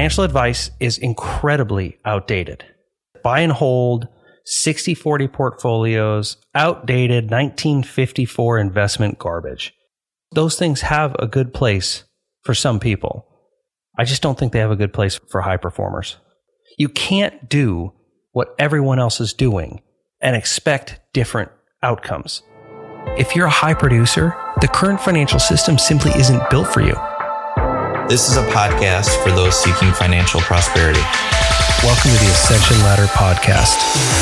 Financial advice is incredibly outdated. Buy and hold, 60-40 portfolios, outdated 1954 investment garbage. Those things have a good place for some people. I just don't think they have a good place for high performers. You can't do what everyone else is doing and expect different outcomes. If you're a high producer, the current financial system simply isn't built for you. This is a podcast for those seeking financial prosperity. Welcome to the Ascension Ladder Podcast.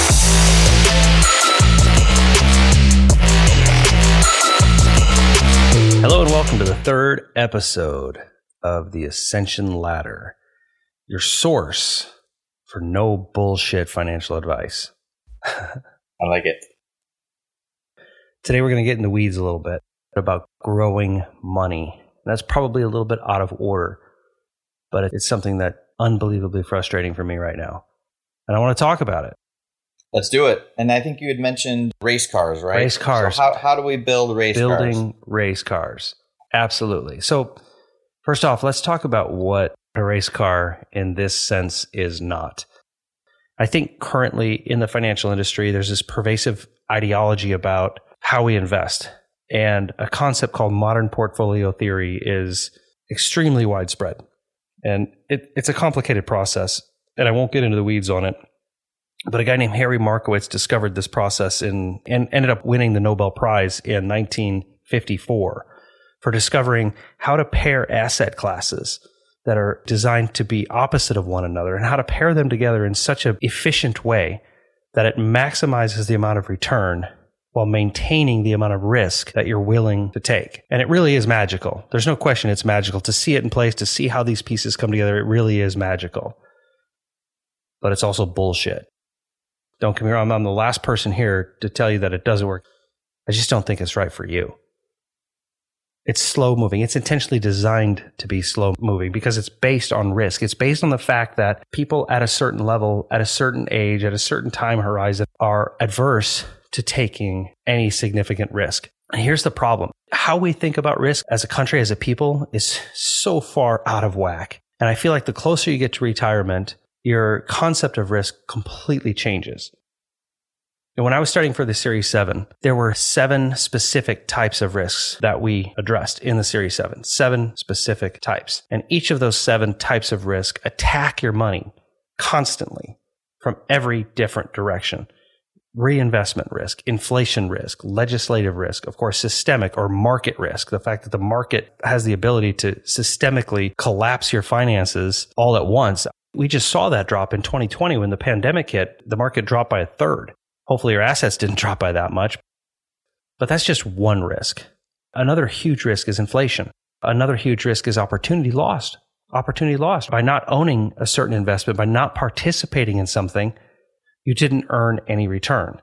Hello and welcome to the third episode of the Ascension Ladder, your source for no bullshit financial advice. I like it. Today we're going to get in the weeds a little bit about growing money. That's probably a little bit out of order, but it's something that's unbelievably frustrating for me right now. And I want to talk about it. Let's do it. And I think you had mentioned race cars, right? Race cars. So how do we build race cars? Building race cars. Absolutely. So first off, let's talk about what a race car in this sense is not. I think currently in the financial industry, there's this pervasive ideology about how we invest. And a concept called modern portfolio theory is extremely widespread. And it's a complicated process, and I won't get into the weeds on it. But a guy named Harry Markowitz discovered this process and ended up winning the Nobel Prize in 1954 for discovering how to pair asset classes that are designed to be opposite of one another and how to pair them together in such an efficient way that it maximizes the amount of return while maintaining the amount of risk that you're willing to take. And it really is magical. There's no question it's magical. To see it in place, to see how these pieces come together, it really is magical. But it's also bullshit. Don't get me wrong, I'm the last person here to tell you that it doesn't work. I just don't think it's right for you. It's slow moving. It's intentionally designed to be slow moving because it's based on risk. It's based on the fact that people at a certain level, at a certain age, at a certain time horizon are adverse to taking any significant risk. And here's the problem. How we think about risk as a country, as a people, is so far out of whack. And I feel like the closer you get to retirement, your concept of risk completely changes. And when I was studying for the Series 7, there were 7 specific types of risks that we addressed in the Series 7. 7 specific types. And each of those 7 types of risk attack your money constantly from every different direction. Reinvestment risk, inflation risk, legislative risk, of course, systemic or market risk. The fact that the market has the ability to systemically collapse your finances all at once. We just saw that drop in 2020 when the pandemic hit. The market dropped by a third. Hopefully your assets didn't drop by that much. But that's just one risk. Another huge risk is inflation. Another huge risk is opportunity lost. Opportunity lost. By not owning a certain investment, by not participating in something, you didn't earn any return.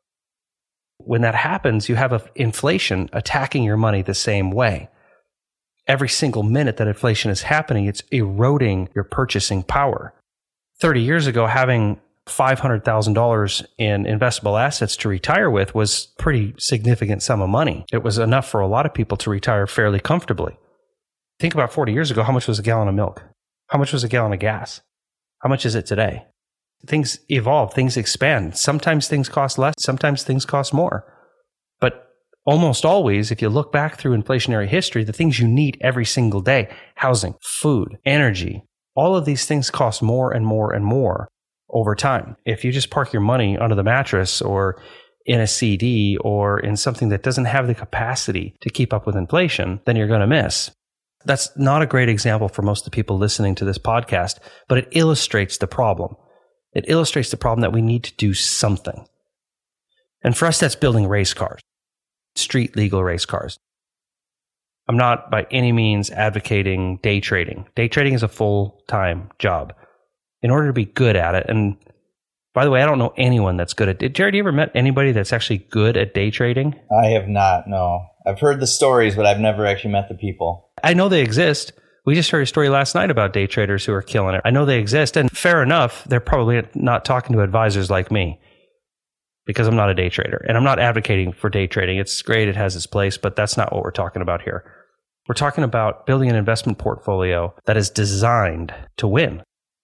When that happens, you have inflation attacking your money the same way. Every single minute that inflation is happening, it's eroding your purchasing power. 30 years ago, having $500,000 in investable assets to retire with was a pretty significant sum of money. It was enough for a lot of people to retire fairly comfortably. Think about 40 years ago, how much was a gallon of milk? How much was a gallon of gas? How much is it today? Things evolve, things expand. Sometimes things cost less, sometimes things cost more. But almost always, if you look back through inflationary history, the things you need every single day, housing, food, energy, all of these things cost more and more and more over time. If you just park your money under the mattress or in a CD or in something that doesn't have the capacity to keep up with inflation, then you're going to miss. That's not a great example for most of the people listening to this podcast, but it illustrates the problem. It illustrates the problem that we need to do something. And for us, that's building race cars, street legal race cars. I'm not by any means advocating day trading. Day trading is a full-time job. In order to be good at it, and by the way, I don't know anyone that's good at it. Jared, you ever met anybody that's actually good at day trading? I have not, no. I've heard the stories, but I've never actually met the people. I know they exist. We just heard a story last night about day traders who are killing it. I know they exist, and fair enough, they're probably not talking to advisors like me because I'm not a day trader, and I'm not advocating for day trading. It's great, it has its place, but that's not what we're talking about here. We're talking about building an investment portfolio that is designed to win.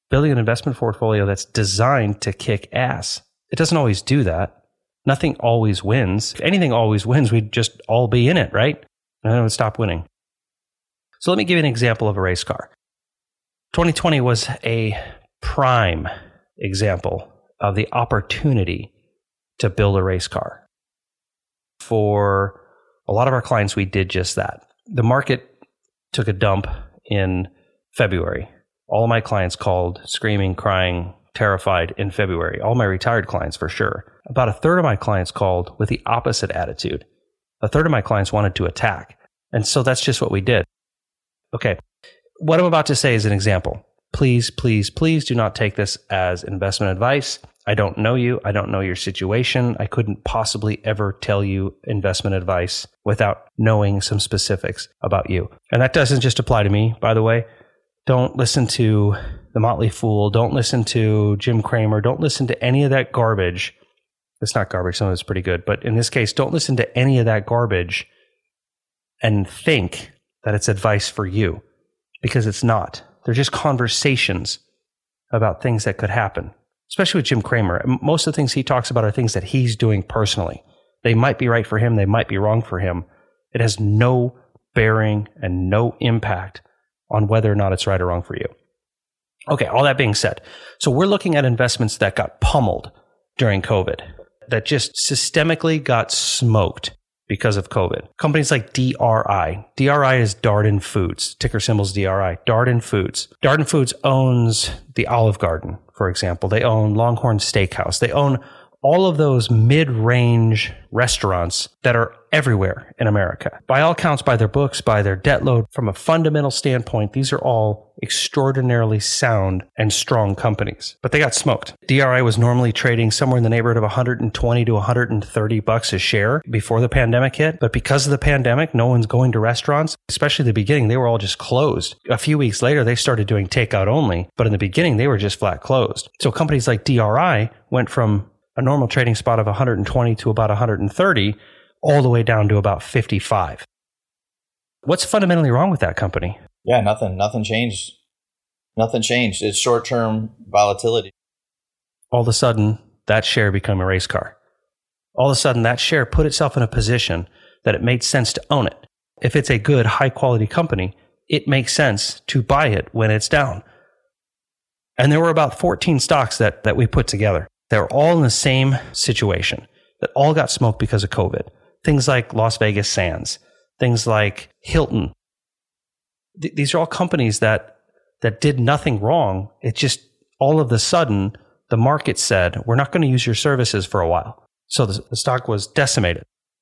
building an investment portfolio that's designed to kick ass. It doesn't always do that. Nothing always wins. If anything always wins, we'd just all be in it, right? And then it would stop winning. So let me give you an example of a race car. 2020 was a prime example of the opportunity to build a race car. For a lot of our clients, we did just that. The market took a dump in February. All of my clients called screaming, crying, terrified in February. All my retired clients for sure. About a third of my clients called with the opposite attitude. A third of my clients wanted to attack. And so that's just what we did. Okay. What I'm about to say is an example. Please, please, please do not take this as investment advice. I don't know you. I don't know your situation. I couldn't possibly ever tell you investment advice without knowing some specifics about you. And that doesn't just apply to me, by the way. Don't listen to The Motley Fool. Don't listen to Jim Cramer. Don't listen to any of that garbage. It's not garbage. Some of it's pretty good. But in this case, don't listen to any of that garbage and think that it's advice for you, because it's not. They're just conversations about things that could happen, especially with Jim Cramer. Most of the things he talks about are things that he's doing personally. They might be right for him. They might be wrong for him. It has no bearing and no impact on whether or not it's right or wrong for you. Okay, all that being said, so we're looking at investments that got pummeled during COVID, that just systemically got smoked because of COVID. Companies like DRI. DRI is Darden Foods. Ticker symbol's DRI. Darden Foods. Darden Foods owns the Olive Garden, for example. They own Longhorn Steakhouse. They own all of those mid-range restaurants that are everywhere in America. By all counts, by their books, by their debt load, from a fundamental standpoint, these are all extraordinarily sound and strong companies. But they got smoked. DRI was normally trading somewhere in the neighborhood of 120 to 130 bucks a share before the pandemic hit. But because of the pandemic, no one's going to restaurants. Especially at the beginning, they were all just closed. A few weeks later, they started doing takeout only. But in the beginning, they were just flat closed. So companies like DRI went from a normal trading spot of 120 to about 130, all the way down to about 55. What's fundamentally wrong with that company? Yeah, nothing changed. Nothing changed. It's short-term volatility. All of a sudden, that share became a race car. All of a sudden, that share put itself in a position that it made sense to own it. If it's a good, high-quality company, it makes sense to buy it when it's down. And there were about 14 stocks that we put together. They were all in the same situation, that all got smoked because of COVID. Things like Las Vegas Sands, things like Hilton. These are all companies that did nothing wrong. It just, all of a sudden, the market said, we're not going to use your services for a while. So the stock was decimated.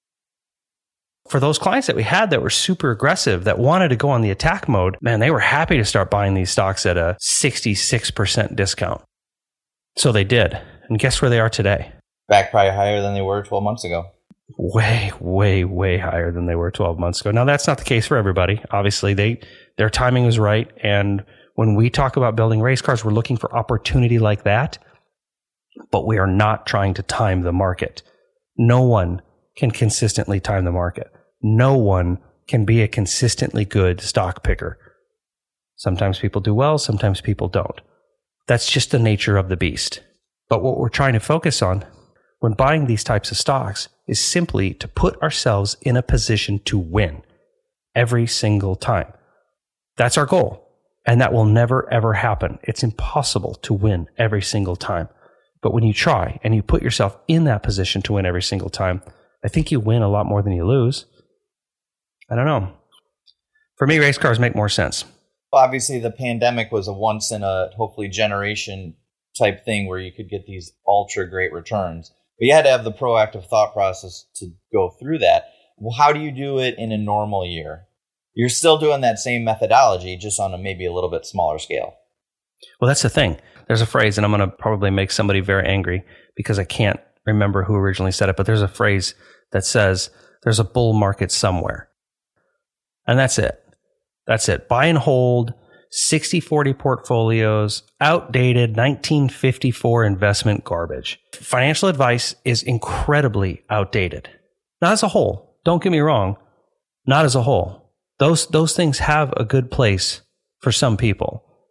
For those clients that we had that were super aggressive, that wanted to go on the attack mode, man, they were happy to start buying these stocks at a 66% discount. So they did. And guess where they are today? Back probably higher than they were 12 months ago. Way, way, way higher than they were 12 months ago. Now, that's not the case for everybody. Obviously, their timing was right. And when we talk about building race cars, we're looking for opportunity like that. But we are not trying to time the market. No one can consistently time the market. No one can be a consistently good stock picker. Sometimes people do well, sometimes people don't. That's just the nature of the beast. But what we're trying to focus on when buying these types of stocks is simply to put ourselves in a position to win every single time. That's our goal. And that will never, ever happen. It's impossible to win every single time. But when you try and you put yourself in that position to win every single time, I think you win a lot more than you lose. I don't know. For me, race cars make more sense. Obviously, the pandemic was a once in a hopefully generation type thing where you could get these ultra great returns. But you had to have the proactive thought process to go through that. Well, how do you do it in a normal year? You're still doing that same methodology, just on maybe a little bit smaller scale. Well, that's the thing. There's a phrase, and I'm going to probably make somebody very angry because I can't remember who originally said it, but there's a phrase that says there's a bull market somewhere. And that's it. That's it. Buy and hold 60-40 portfolios, outdated 1954 investment garbage. Financial advice is incredibly outdated. Not as a whole. Don't get me wrong. Not as a whole. Those things have a good place for some people.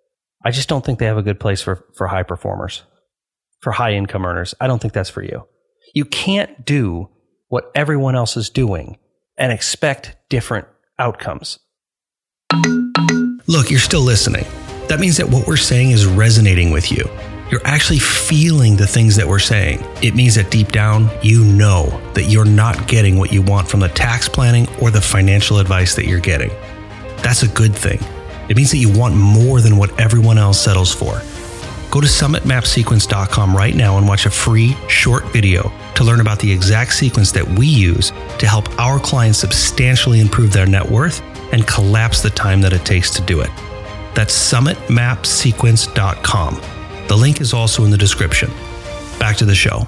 I just don't think they have a good place for high performers, for high income earners. I don't think that's for you. You can't do what everyone else is doing and expect different outcomes. Look, you're still listening. That means that what we're saying is resonating with you. You're actually feeling the things that we're saying. It means that deep down, you know that you're not getting what you want from the tax planning or the financial advice that you're getting. That's a good thing. It means that you want more than what everyone else settles for. Go to summitmapsequence.com right now and watch a free short video to learn about the exact sequence that we use to help our clients substantially improve their net worth and collapse the time that it takes to do it. That's summitmapsequence.com. The link is also in the description. Back to the show.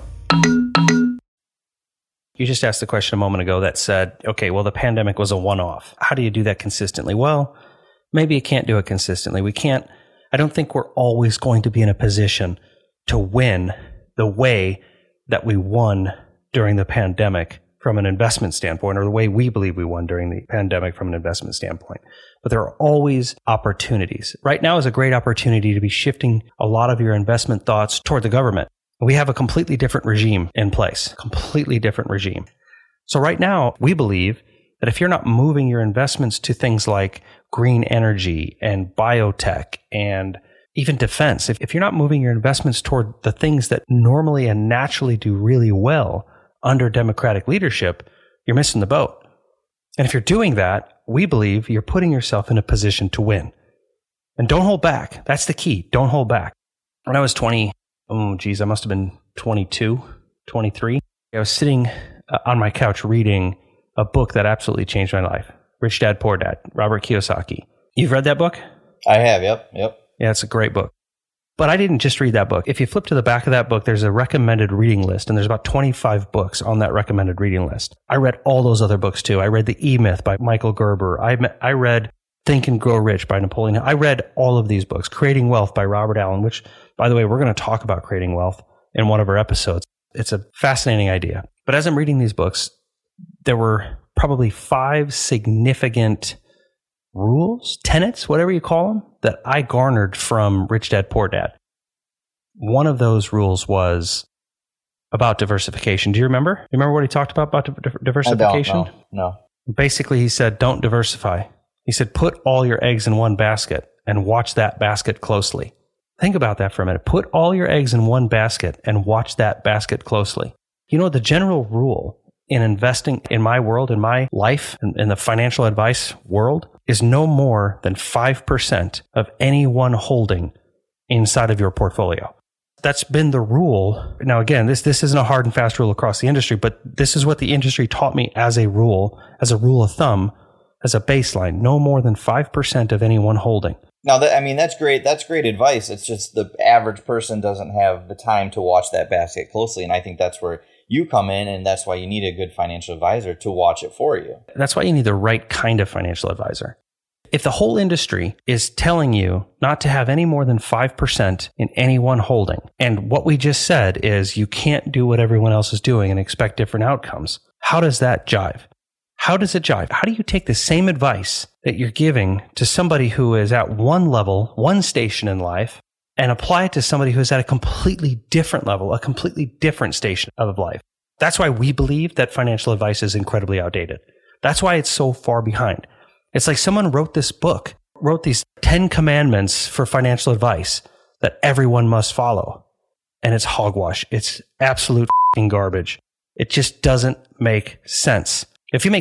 You just asked the question a moment ago that said, okay, well, the pandemic was a one-off. How do you do that consistently? Well, maybe you can't do it consistently. I don't think we're always going to be in a position to win the way that we won during the pandemic from an investment standpoint, or the way we believe we won during the pandemic from an investment standpoint. But there are always opportunities. Right now is a great opportunity to be shifting a lot of your investment thoughts toward the government. We have a completely different regime in place, completely different regime. So right now, we believe that if you're not moving your investments to things like green energy and biotech and even defense, if you're not moving your investments toward the things that normally and naturally do really well under Democratic leadership, you're missing the boat. And if you're doing that, we believe you're putting yourself in a position to win. And don't hold back. That's the key. Don't hold back. When I was I must have been 22, 23. I was sitting on my couch reading a book that absolutely changed my life. Rich Dad, Poor Dad, Robert Kiyosaki. You've read that book? I have, yep. Yeah, it's a great book. But I didn't just read that book. If you flip to the back of that book, there's a recommended reading list, and there's about 25 books on that recommended reading list. I read all those other books too. I read The E-Myth by Michael Gerber. I read Think and Grow Rich by Napoleon Hill. I read all of these books. Creating Wealth by Robert Allen, which, by the way, we're going to talk about creating wealth in one of our episodes. It's a fascinating idea. But as I'm reading these books, there were probably 5 significant rules, tenets, whatever you call them, that I garnered from Rich Dad, Poor Dad. One of those rules was about diversification. Do you remember? You remember what he talked about diversification? I don't, no. Basically, he said, don't diversify. He said, put all your eggs in one basket and watch that basket closely. Think about that for a minute. Put all your eggs in one basket and watch that basket closely. You know, the general rule in investing in my world, in my life, in the financial advice world, is no more than 5% of any one holding inside of your portfolio. That's been the rule. Now, again, this isn't a hard and fast rule across the industry, but this is what the industry taught me as a rule of thumb, as a baseline. No more than 5% of any one holding. Now, that's great. That's great advice. It's just the average person doesn't have the time to watch that basket closely, and I think that's where you come in, and that's why you need a good financial advisor to watch it for you. That's why you need the right kind of financial advisor. If the whole industry is telling you not to have any more than 5% in any one holding, and what we just said is you can't do what everyone else is doing and expect different outcomes, how does that jive? How does it jive? How do you take the same advice that you're giving to somebody who is at one level, one station in life, and apply it to somebody who's at a completely different level, a completely different station of life? That's why we believe that financial advice is incredibly outdated. That's why it's so far behind. It's like someone wrote this book, wrote these 10 commandments for financial advice that everyone must follow. And it's hogwash. It's absolute garbage. It just doesn't make sense. If you make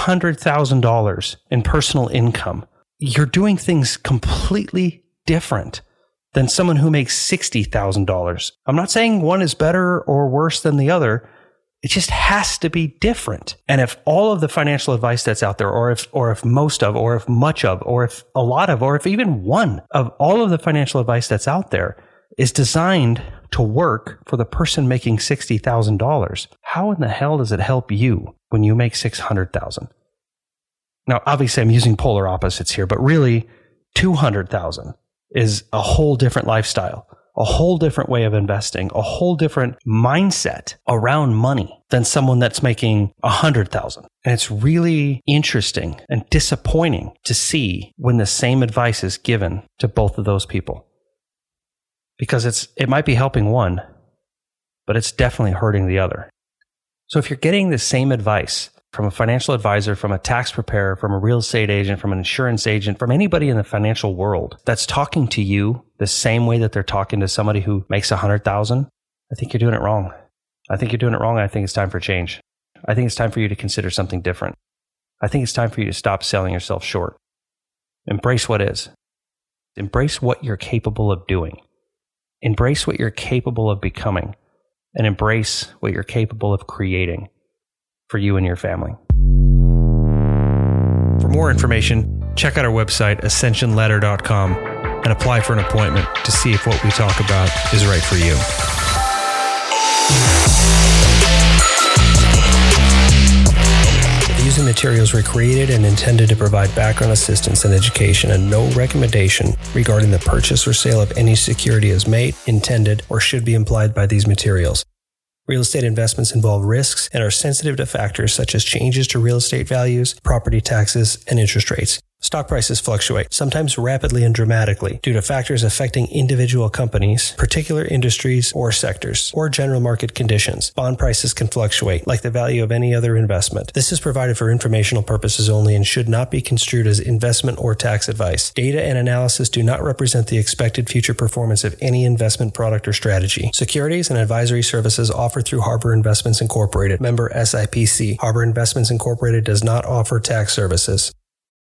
$600,000 in personal income, you're doing things completely different than someone who makes $60,000. I'm not saying one is better or worse than the other. It just has to be different. And if all of the financial advice that's out there, or if most of, or if much of, or if a lot of, or if even one of all of the financial advice that's out there is designed to work for the person making $60,000, how in the hell does it help you when you make $600,000? Now, obviously, I'm using polar opposites here, but really, $200,000 is a whole different lifestyle, a whole different way of investing, a whole different mindset around money than someone that's making $100,000. And it's really interesting and disappointing to see when the same advice is given to both of those people. because it might be helping one, but it's definitely hurting the other. So if you're getting the same advice from a financial advisor, from a tax preparer, from a real estate agent, from an insurance agent, from anybody in the financial world that's talking to you the same way that they're talking to somebody who makes $100,000, I think you're doing it wrong. I think it's time for change. I think it's time for you to consider something different. I think it's time for you to stop selling yourself short. Embrace what is. Embrace what you're capable of doing. Embrace what you're capable of becoming. And embrace what you're capable of creating for you and your family. For more information, check out our website, ascensionladder.com, and apply for an appointment to see if what we talk about is right for you. The views and materials were created and intended to provide background assistance and education, and no recommendation regarding the purchase or sale of any security is made, intended, or should be implied by these materials. Real estate investments involve risks and are sensitive to factors such as changes to real estate values, property taxes, and interest rates. Stock prices fluctuate, sometimes rapidly and dramatically, due to factors affecting individual companies, particular industries or sectors, or general market conditions. Bond prices can fluctuate, like the value of any other investment. This is provided for informational purposes only and should not be construed as investment or tax advice. Data and analysis do not represent the expected future performance of any investment product or strategy. Securities and advisory services offered through Harbor Investments Incorporated, member SIPC. Harbor Investments Incorporated does not offer tax services.